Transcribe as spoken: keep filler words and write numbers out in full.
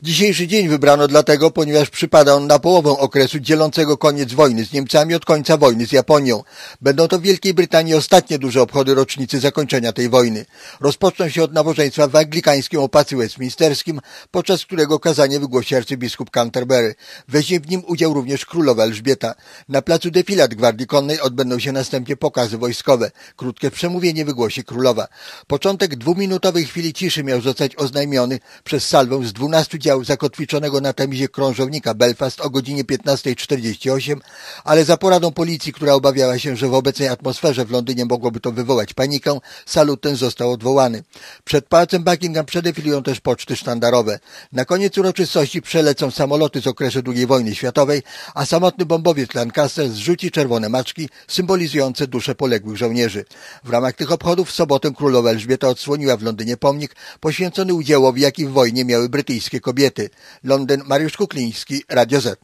Dzisiejszy dzień wybrano dlatego, ponieważ przypada on na połowę okresu dzielącego koniec wojny z Niemcami od końca wojny z Japonią. Będą to w Wielkiej Brytanii ostatnie duże obchody rocznicy zakończenia tej wojny. Rozpoczną się od nabożeństwa w anglikańskim opacy westminsterskim, podczas którego kazanie wygłosi arcybiskup Canterbury. Weźmie w nim udział również królowa Elżbieta. Na placu Defilat Gwardii Konnej odbędą się następnie pokazy wojskowe. Krótkie przemówienie wygłosi królowa. Początek dwuminutowej chwili ciszy miał zostać oznajmiony przez salwę z dwunastu dział zakotwiczonego na tamizie krążownika Belfast o godzinie piętnasta czterdzieści osiem, ale za poradą policji, która obawiała się, że w obecnej atmosferze w Londynie mogłoby to wywołać panikę, salut ten został odwołany. Przed Pałacem Buckingham przedefilują też poczty sztandarowe. Na koniec uroczystości przelecą samoloty z okresu drugiej wojny światowej, a samotny bombowiec Lancaster zrzuci czerwone maczki symbolizujące dusze poległych żołnierzy. W ramach tych obchodów w sobotę królowa Elżbieta odsłoniła w Londynie pomnik poświęcony udziałowi, jaki w wojnie miały brytyjskie kobiety. Londyn, Mariusz Kukliński, Radio Z.